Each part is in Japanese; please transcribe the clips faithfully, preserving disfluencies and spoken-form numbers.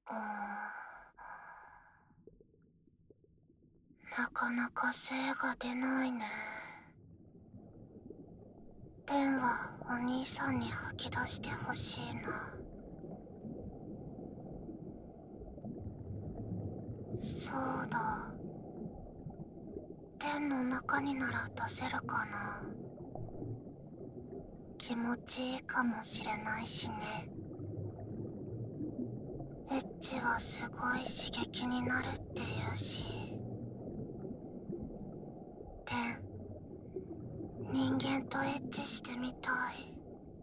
うーん、なかなか精が出ないね。ペンはお兄さんに吐き出してほしいな。そうだ、ペンの中になら出せるかな。気持ちいいかもしれないしね。エッチはすごい刺激になるって言うし。ペン、人間とエッチしてみたい。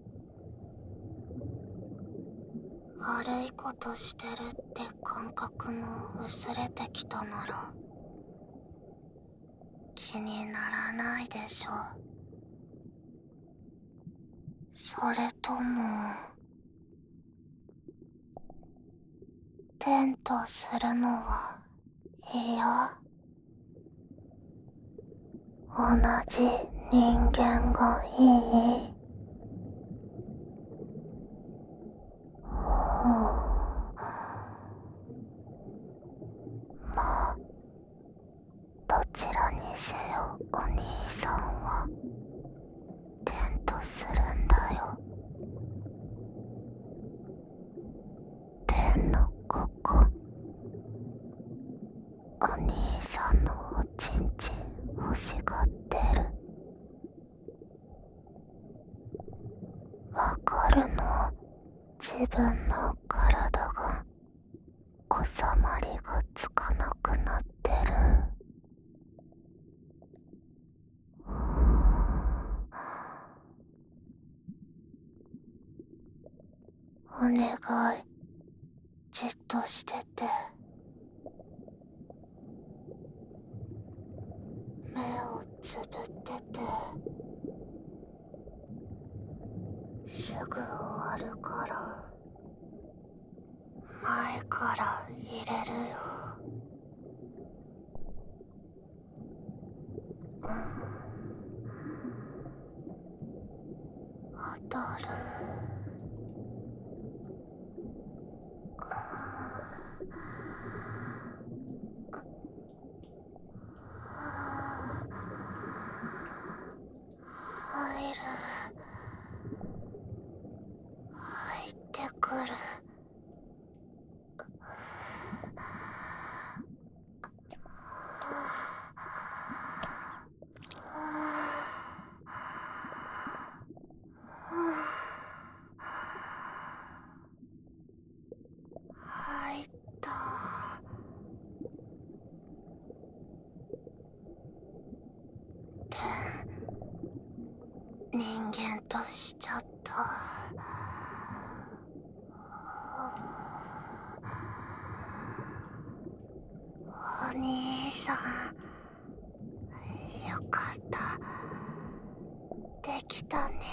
悪いことしてるって感覚も薄れてきたなら気にならないでしょ。それともペンとするのは嫌？同じ人間がいい？まあ、どちらにせよお兄さんはテントするんだよ。テンのここ、お兄さんのおちんちん欲しがってる。わかるの？自分の体が収まりがつかなくなってる。お願い、じっとしてて。目をつぶってて。すぐ終わるから前から入れるよ。うん、当たる。入る。入ってくる。入った。人間としちゃった。お兄さん、よかった。できたね。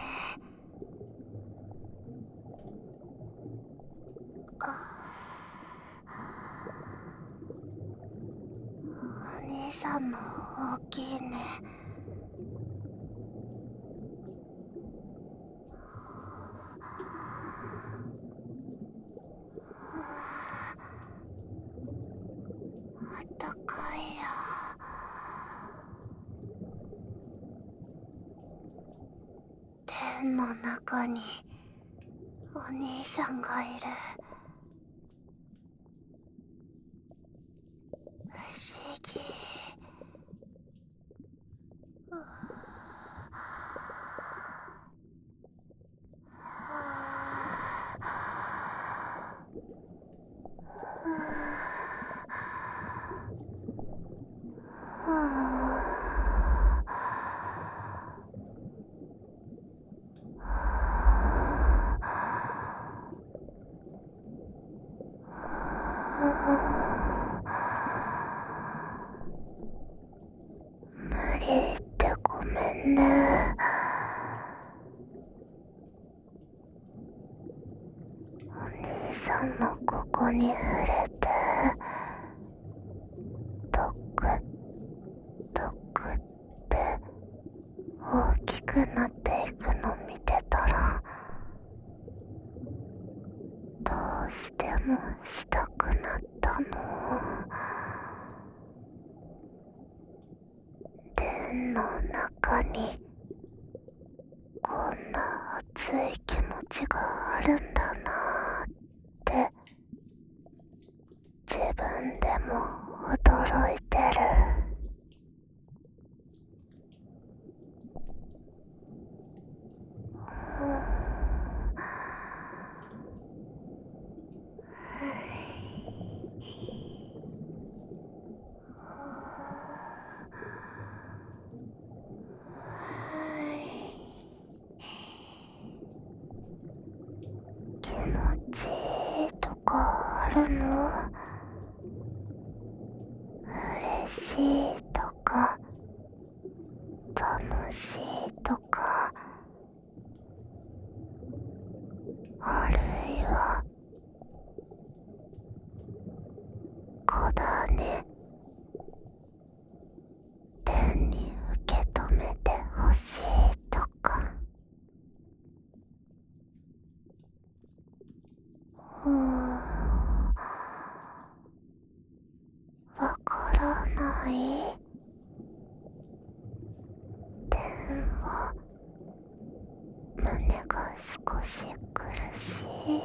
お兄さんの大きいね。あったかいよ。天の中にお兄さんがいる。不思議。無理言ってごめんね。お兄さんのここに触れて、ドックドックって大きくなっていくの見てたら、どうしてももしたくなったの。天の中にこんな熱い気持ちがあるんだなーって自分でも驚いてる。気持ちいいとかあるの？嬉しいとか楽しいとか、あるいはこだね、天に受け止めてほしいとか。うーん、わからない。天は胸が少し苦しい。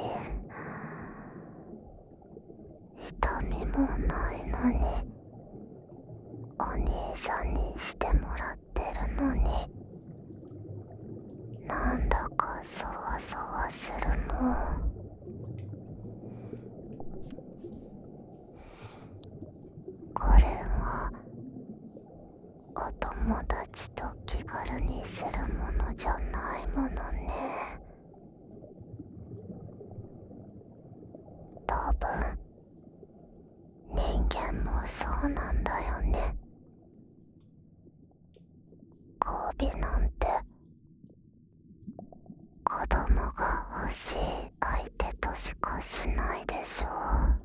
痛みもないのにお兄さんにしてもらってるのに、なんだかそわそわするの。これはお友達と気軽にするものじゃないものね。多分人間もそうなんだよね。交尾なんて子供が欲しい相手としかしないでしょう。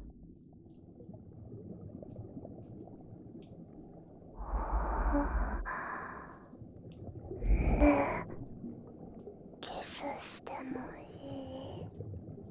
ねえ、キスしてもいい？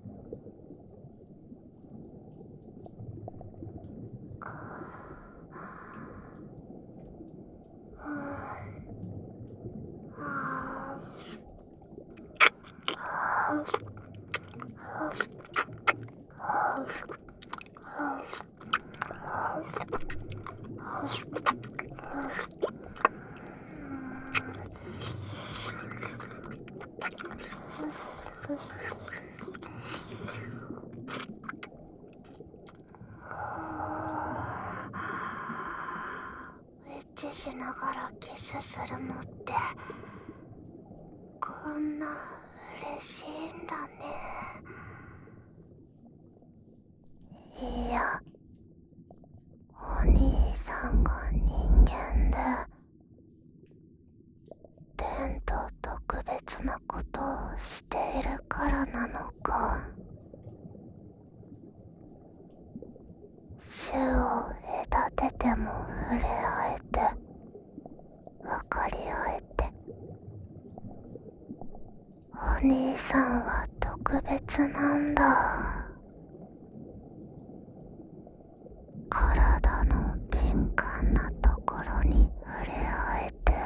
エッチしながらキスするのってこんな嬉しいんだね。いや、お兄さんが人間で天と特別なことをしているからなのか。種を隔てても触れ合えて分かり合えて、お兄さんは特別なんだ。体の敏感なところに触れ合えて、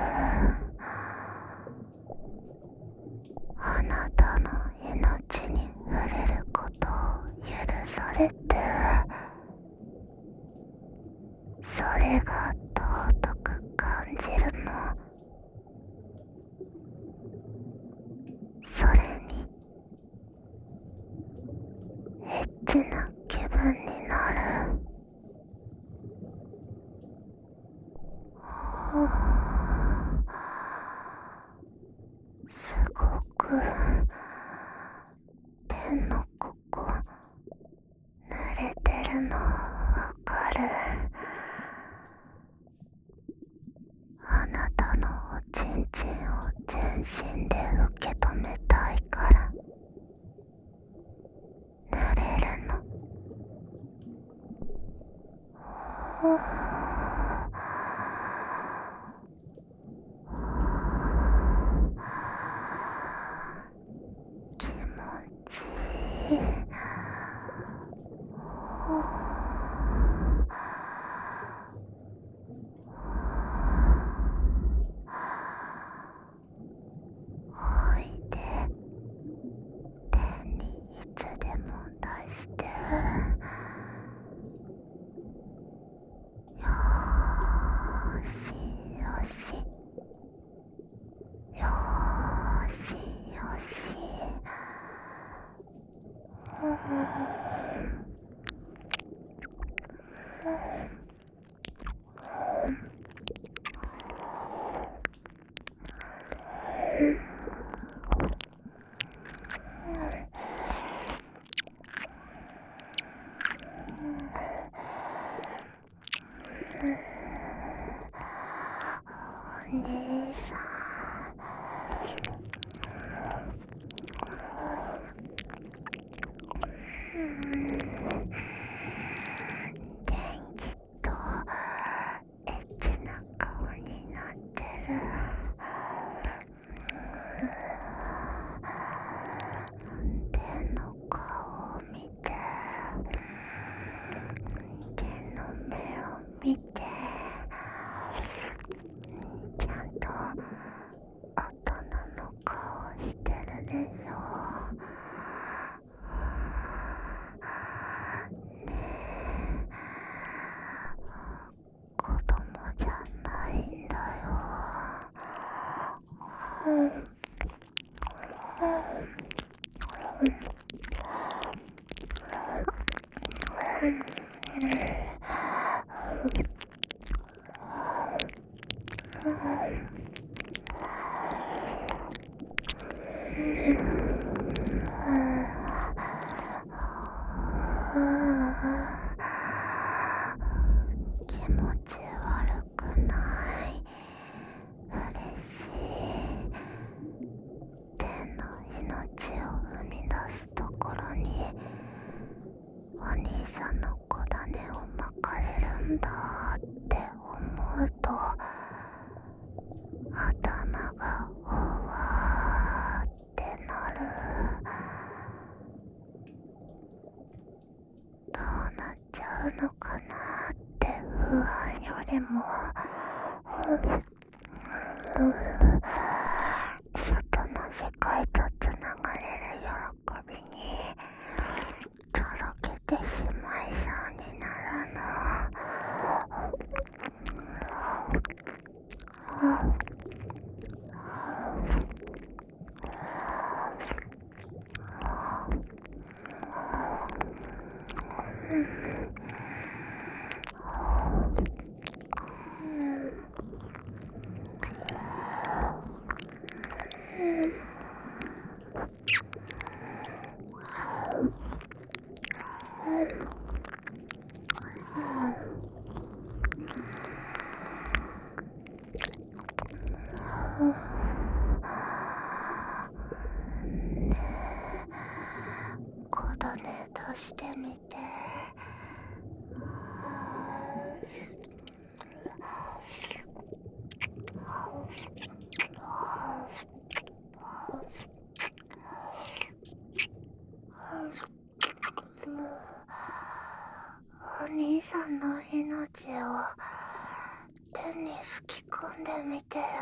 あなたの命に触れることを許されて、それが尊く感じるの。それにエッチな気分になる。はあ、すごく天のここ濡れてるのわかる。あなたのおちんちんを全身で受け止めたいから濡れるの。はあ、気持ちいい。 おいで、手にいつでも出して。よーしよしよーしよし。うーんお兄さん、元気とエッチな顔になってる。手の顔を見て、手の目を見て、ちゃんと大人の顔してるでしょ。ねえ、子供じゃないんだよ。うんうん気持ち悪くない。嬉しい。天の命を生み出すところにお兄さんの子種をまかれるんだって思うと頭がほわーってなる。どうなっちゃうのかなって不安よりも、うんうん、外の世界とつながれる喜びにとろけてしまいそうになるの。子種出してみて。お兄さんの命を手に吹き込んでみてよ。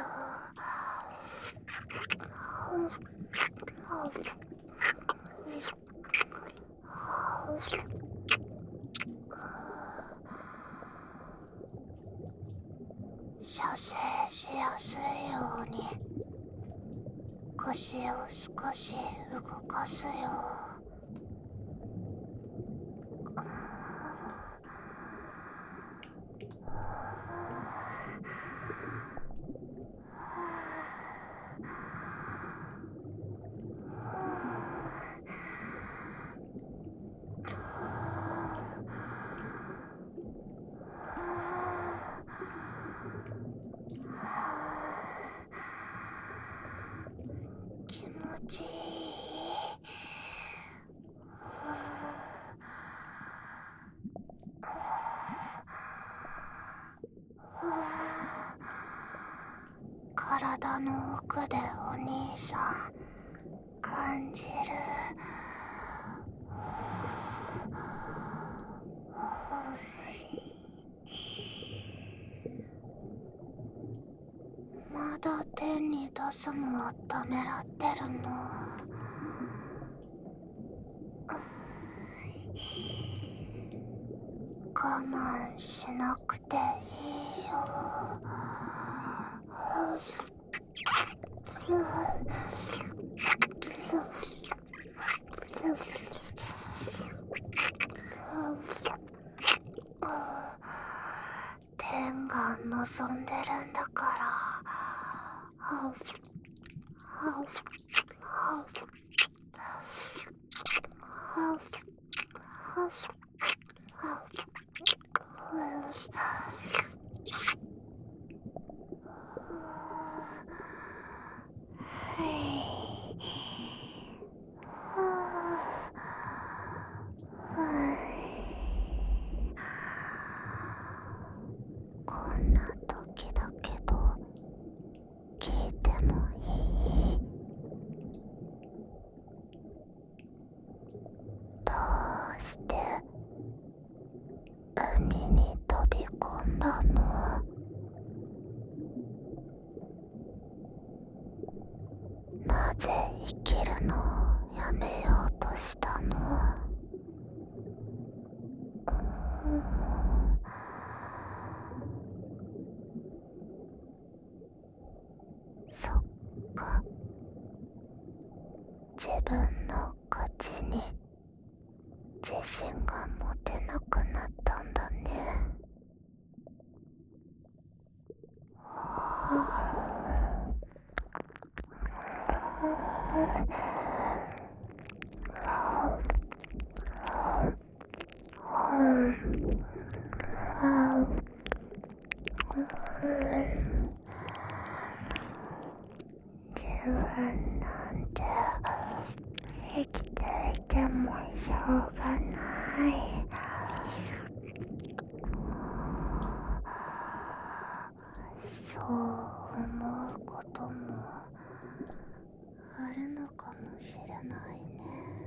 射精しやすいように腰を少し動かすよ。気持ちいい。体の奥でお兄さん感じる。 だ天に出すのをためらってるの。我慢しなくていいよ。天が望んでるんだから。こんな時だけど聞いてもいい？どうして海に飛び込んだの？なぜ生きるのをやめようとしたの？そっか、自分の勝ちに自信が持てなくなったんだね。自分なんて生きていてもしょうがない。そう思うこともあるのかもしれないね。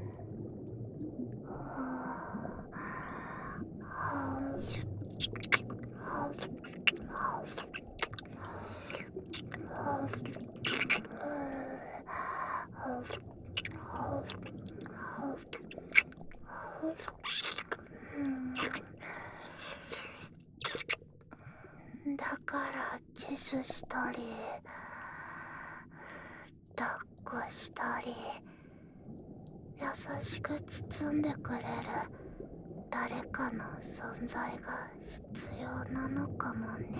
だからキスしたり抱っこしたり優しく包んでくれる誰かの存在が必要なのかもね。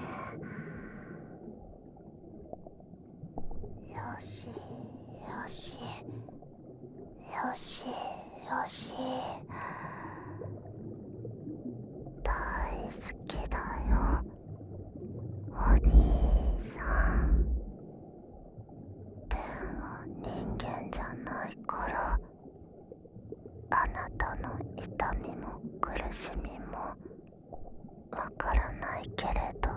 よしよしよしよし、大好きだよお兄さん。天は人間じゃないから、あなたの痛みも苦しみもわからないけれど、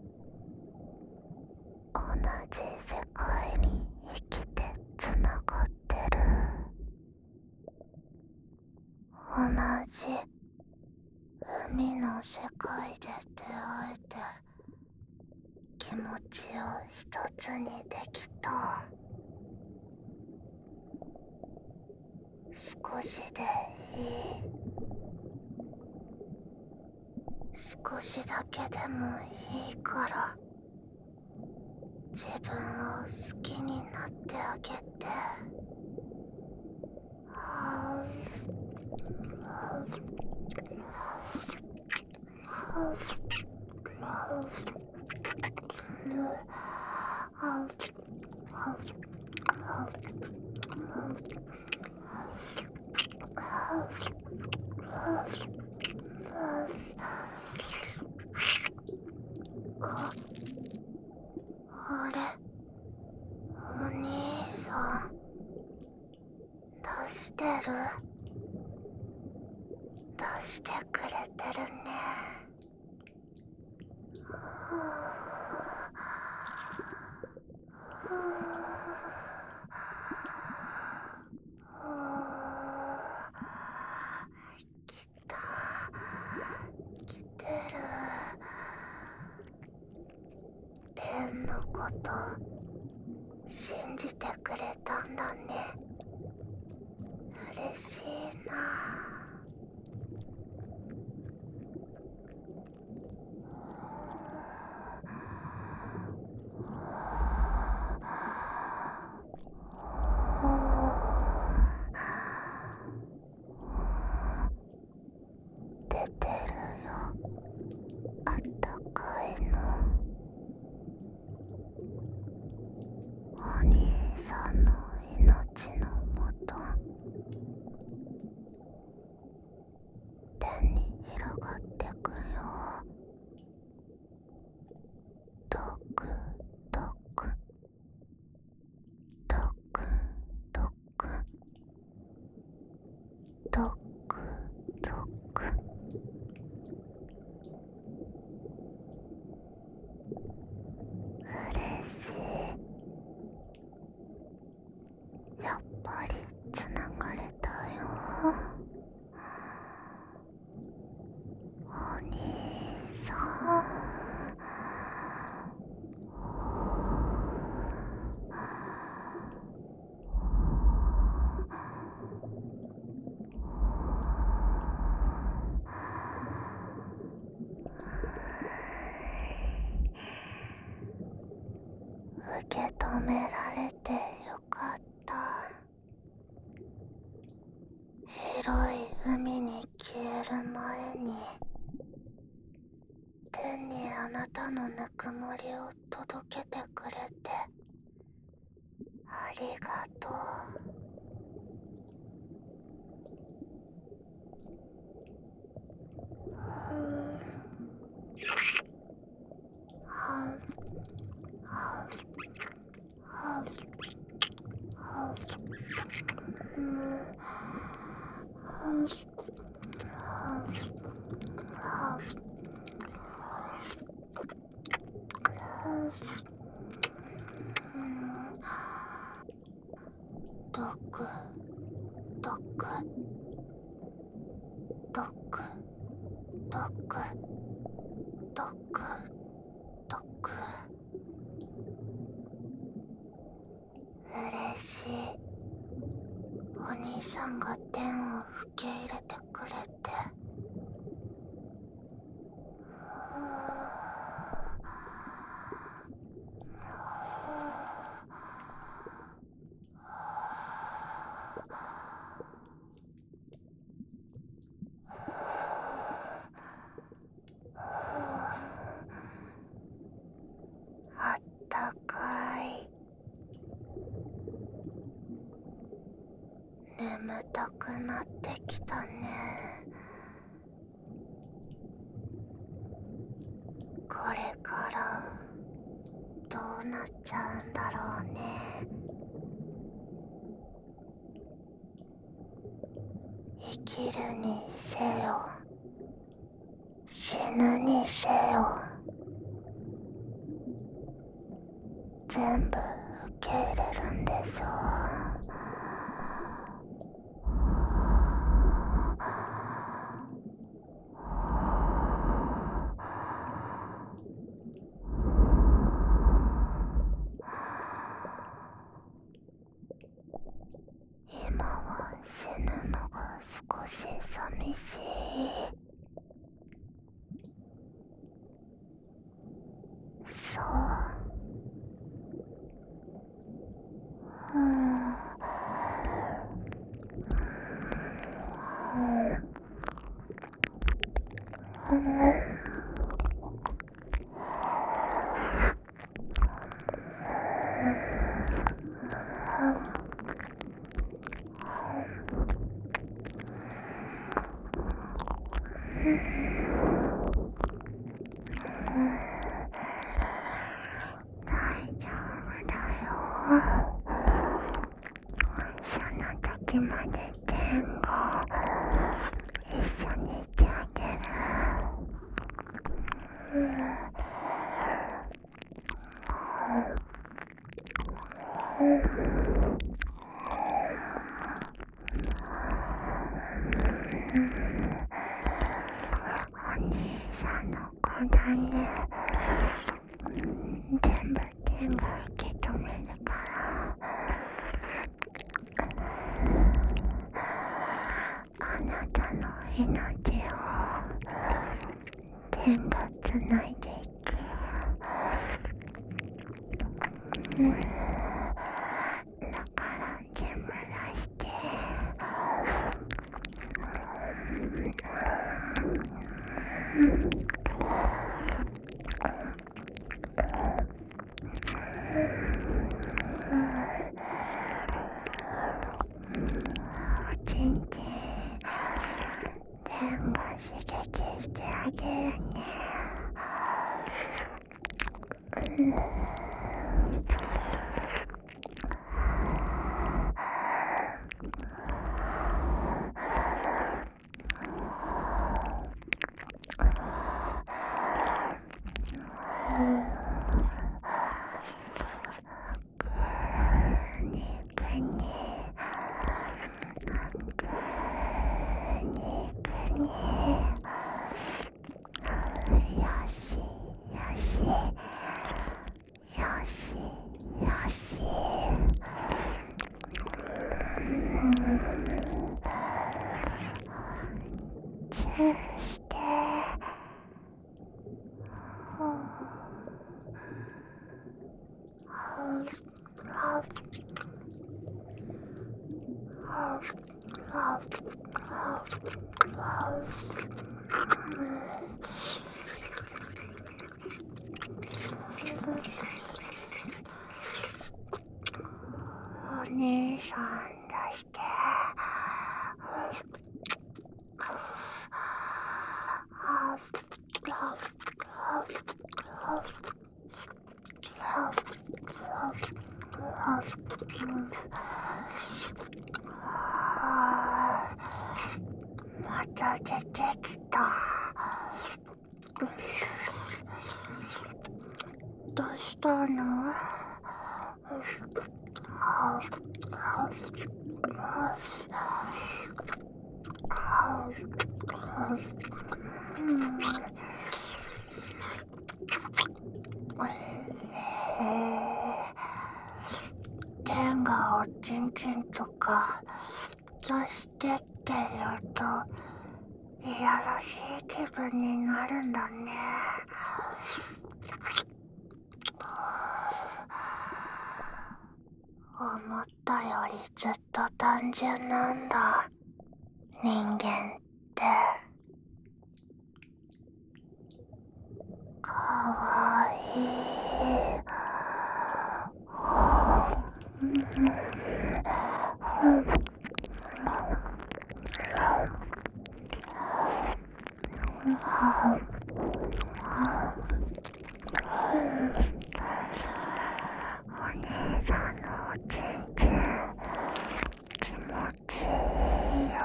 同じ世界に生きてつながってる。同じ海の世界で出会えて気持ちを一つにできた。少しでいい、少しだけでもいいから自分を好きになってあげて。あれ、お兄さん出してる？出してくれてるね。来た、来てる。天のこと信じてくれたんだね。嬉しいな。出てるよ、あったかいの。お兄さんの命のもと、天に広がってくよ。ドクドクドクドクドクドク。嬉しい。やっぱりつながれたよ。お兄さん。受け止められてよかった。広い海に消える前に、天にあなたのぬくもりを届けてくれてありがとう。ドクドクドクドクドクドク。嬉しい。お兄さんが天を受け入れてくれて。あったかい。眠たくなってきたね。これからどうなっちゃうんだろうね。生きるにせよ、死ぬにせよ、全部受け入れるんでしょう。今は死ぬのが少し寂しい。そう。うん。うん。大丈夫だよ。その時まで天を一緒にいてあげる。お兄さんの子だね。全部天が受け止めるから。 線がつないでいく。うん、だから眠らしておちんちん天が刺激してあげるね。うんお兄さん出して。また出てきた。どうしたの？天がおちんちんとか出してって言うといやらしい気分になるんだね。思ったよりずっと単純なんだ、人間って。かわいい。お姉さんのおちんちん気持ちいいよ。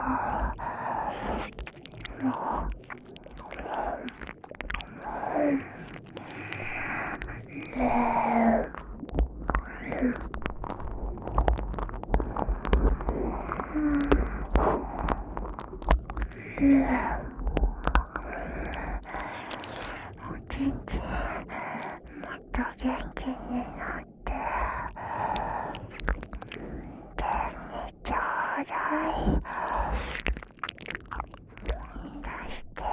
おちんちんもっと元気になって天にちょうだい。出して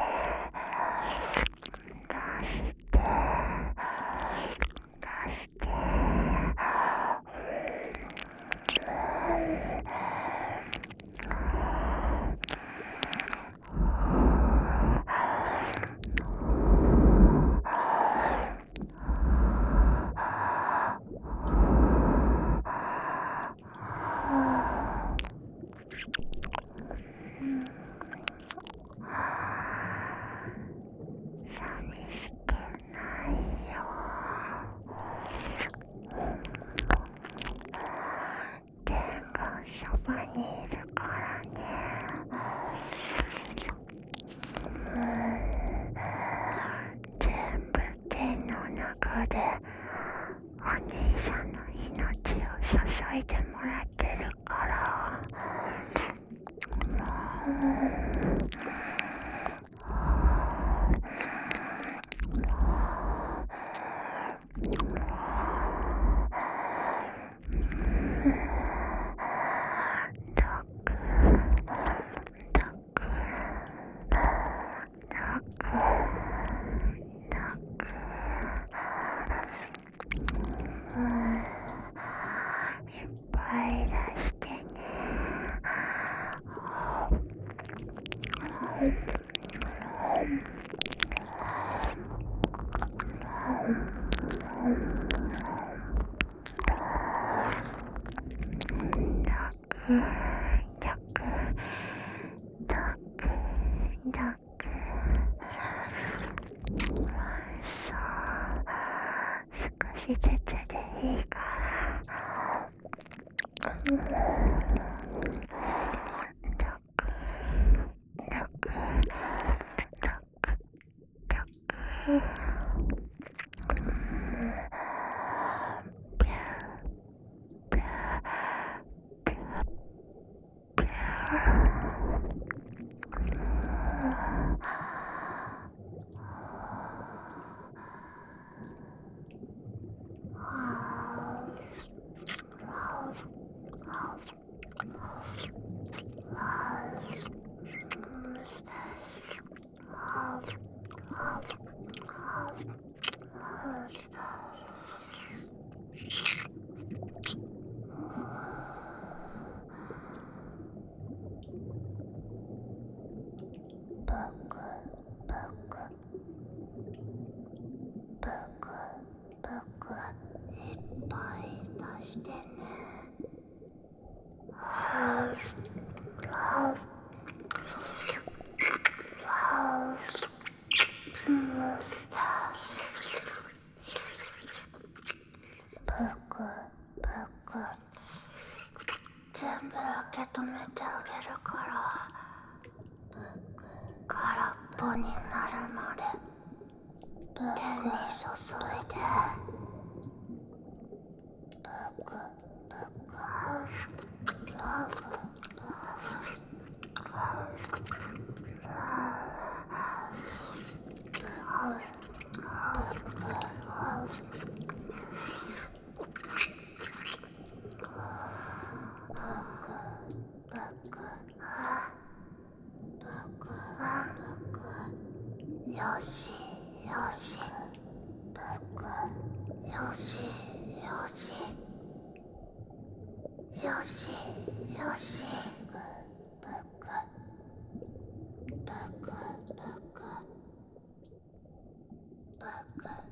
出して出して寂しくないよ。天がそばにいるからね。全部天の中でお兄さんの命を注いでもらってるから。 少しずつでいいからいっぱい出してね。全部受け止めてあげるから空っぽになるまで手に注いで。よしよしよしよしよしよしバクバクバク